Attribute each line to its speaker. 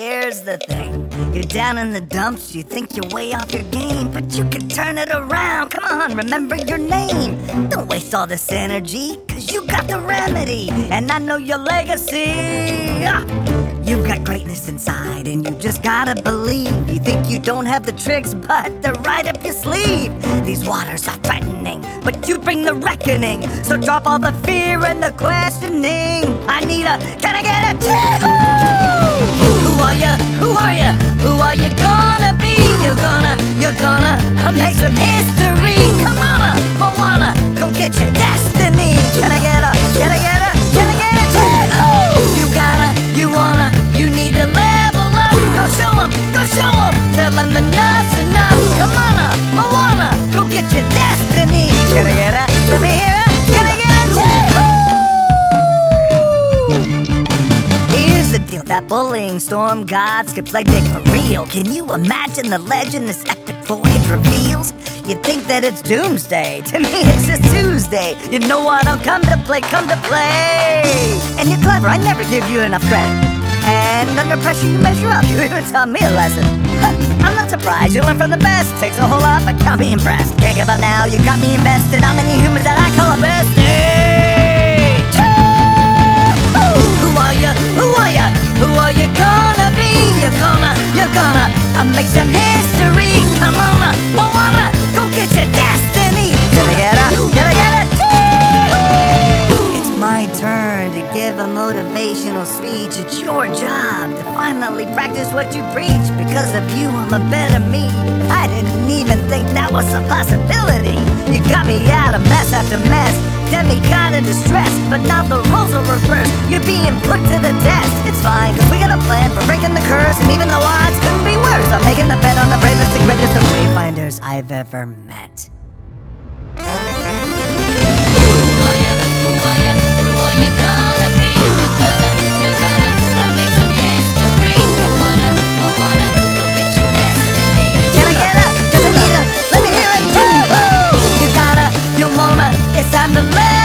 Speaker 1: Here's the thing. You're down in the dumps, you think you're way off your game, but you can turn it around. Come on, remember your name. Don't waste all this energy, cause you got the remedy, and I know your legacy. You've got greatness inside, and you just gotta believe. You think you don't have the tricks, but they're right up your sleeve. These waters are threatening, but you bring the reckoning. So drop all the fear and the questioning. Can I get a Who are you? Who are you? Who are you gonna be? You're gonna make some history. Come on, Moana, go get your destiny. Can I get a you wanna, you need to level up. Go show 'em, tell 'em enough's enough. Come on, Moana, go get your destiny. Can I get a, let me hear it. Can I get a Here's the deal, that bullying storm god skips like Dick for real. Can you imagine the legend this epic voyage reveals? You think that it's doomsday, to me it's just Tuesday. You know what, I'll come to play. And you're clever, I never give you enough credit. And under pressure you measure up, you even taught me a lesson. I'm not surprised, you learn from the best. Takes a whole lot, but can't be impressed. Can't give up now, you got me invested. How many humans that I call a bestie? Who are you? Who are you? Who are you gonna be? You're gonna make some history. Come on, Moana, go get your destiny. Can I get it? It's my turn to give a motivational speech. It's your job to finally practice what you preach. Because of you, I'm a better me. I didn't even think that was a possibility. You got me out of mess after mess, demigod in distress, but now the roles are reversed. You're being put to the test. It's fine, cause we got a plan for breaking the curse, and even the odds couldn't be worse. I'm making the bet on the bravest and greatest of wayfinders I've ever met. It's time to let